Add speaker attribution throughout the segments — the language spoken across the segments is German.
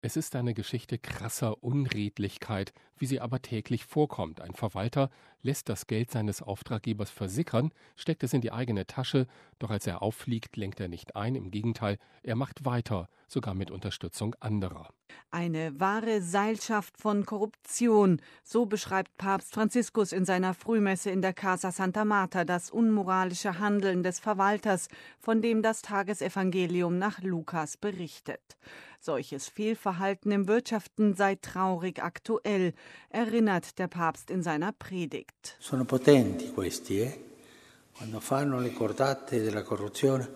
Speaker 1: Es ist eine Geschichte krasser Unredlichkeit, wie sie aber täglich vorkommt. Ein Verwalter lässt das Geld seines Auftraggebers versickern, steckt es in die eigene Tasche, doch als er auffliegt, lenkt er nicht ein. Im Gegenteil, er macht weiter, sogar mit Unterstützung anderer.
Speaker 2: Eine wahre Seilschaft von Korruption, so beschreibt Papst Franziskus in seiner Frühmesse in der Casa Santa Marta das unmoralische Handeln des Verwalters, von dem das Tagesevangelium nach Lukas berichtet. Solches Fehlverhalten im Wirtschaften sei traurig aktuell, erinnert der Papst in seiner Predigt.
Speaker 3: Sono potenti questi, Quando fanno le cordate della corruzione.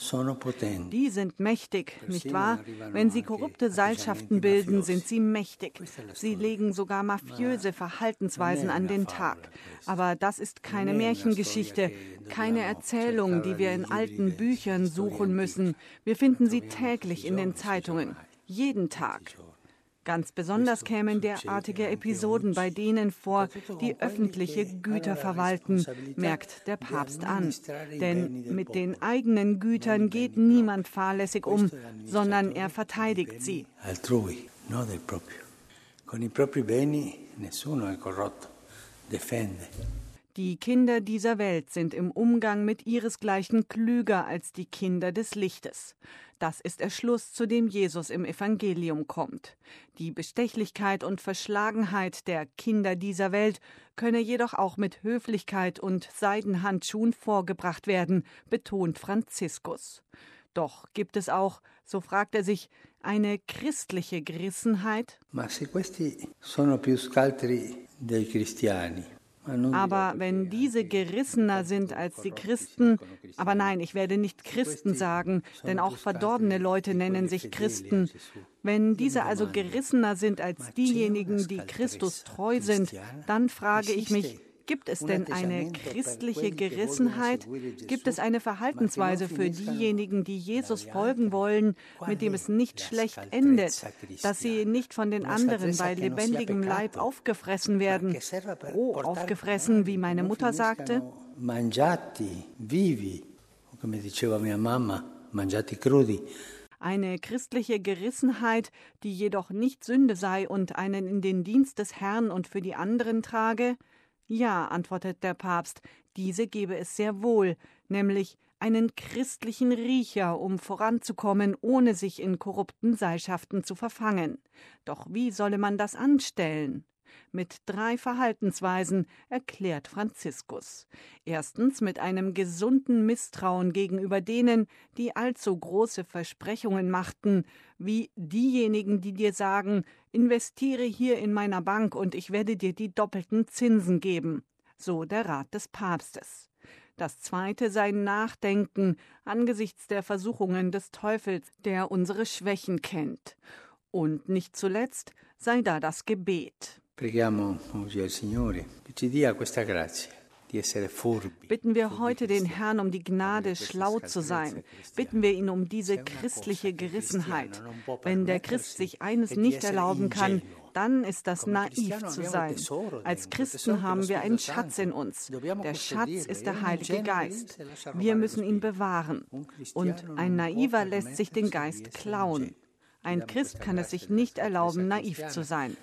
Speaker 2: Die sind mächtig, nicht wahr? Wenn sie korrupte Seilschaften bilden, sind sie mächtig. Sie legen sogar mafiöse Verhaltensweisen an den Tag. Aber das ist keine Märchengeschichte, keine Erzählung, die wir in alten Büchern suchen müssen. Wir finden sie täglich in den Zeitungen, jeden Tag. Ganz besonders kämen derartige Episoden bei denen vor, die öffentliche Güter verwalten, merkt der Papst an. Denn mit den eigenen Gütern geht niemand fahrlässig um, sondern er verteidigt sie.
Speaker 3: Altrui, no del proprio. Con i propri beni nessuno è corrotto, difende.
Speaker 2: Die Kinder dieser Welt sind im Umgang mit ihresgleichen klüger als die Kinder des Lichtes. Das ist der Schluss, zu dem Jesus im Evangelium kommt. Die Bestechlichkeit und Verschlagenheit der Kinder dieser Welt könne jedoch auch mit Höflichkeit und Seidenhandschuhen vorgebracht werden, betont Franziskus. Doch gibt es auch, so fragt er sich, eine christliche Gerissenheit?
Speaker 3: Ma se questi sono più scaltri dei cristiani.
Speaker 2: Aber wenn diese gerissener sind als die Christen, aber nein, ich werde nicht Christen sagen, denn auch verdorbene Leute nennen sich Christen. Wenn diese also gerissener sind als diejenigen, die Christus treu sind, dann frage ich mich, gibt es denn eine christliche Gerissenheit? Gibt es eine Verhaltensweise für diejenigen, die Jesus folgen wollen, mit dem es nicht schlecht endet, dass sie nicht von den anderen bei lebendigem Leib aufgefressen werden, roh aufgefressen, wie meine Mutter sagte?
Speaker 3: Mangiati vivi, come diceva mia mamma, mangiati crudi.
Speaker 2: Eine christliche Gerissenheit, die jedoch nicht Sünde sei und einen in den Dienst des Herrn und für die anderen trage? Ja, antwortet der Papst, diese gebe es sehr wohl, nämlich einen christlichen Riecher, um voranzukommen, ohne sich in korrupten Seilschaften zu verfangen. Doch wie solle man das anstellen? Mit 3 Verhaltensweisen, erklärt Franziskus. Erstens mit einem gesunden Misstrauen gegenüber denen, die allzu große Versprechungen machten, wie diejenigen, die dir sagen, investiere hier in meiner Bank und ich werde dir die doppelten Zinsen geben. So der Rat des Papstes. Das zweite sei Nachdenken angesichts der Versuchungen des Teufels, der unsere Schwächen kennt. Und nicht zuletzt sei da das Gebet.
Speaker 3: Preghiamo oggi al Signore che ci dia questa grazia di essere furbi.
Speaker 2: Bitten wir heute den Herrn um die Gnade, schlau zu sein. Bitten wir ihn um diese christliche Gerissenheit. Wenn der Christ sich eines nicht erlauben kann, dann ist das naiv zu sein. Als Christen haben wir einen Schatz in uns. Der Schatz ist der Heilige Geist. Wir müssen ihn bewahren. Und ein Naiver lässt sich den Geist klauen. Ein Christ kann es sich nicht erlauben, naiv zu sein.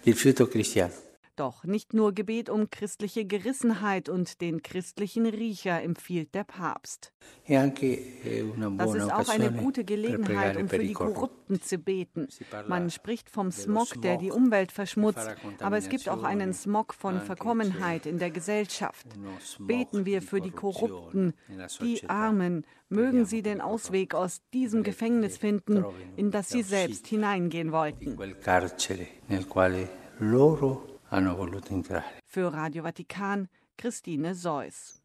Speaker 2: Doch nicht nur Gebet um christliche Gerissenheit und den christlichen Riecher empfiehlt der Papst. Das ist auch eine gute Gelegenheit, um für die Korrupten zu beten. Man spricht vom Smog, der die Umwelt verschmutzt, aber es gibt auch einen Smog von Verkommenheit in der Gesellschaft. Beten wir für die Korrupten, die Armen. Mögen sie den Ausweg aus diesem Gefängnis finden, in das sie selbst hineingehen wollten. Für Radio Vatikan, Christine Seuss.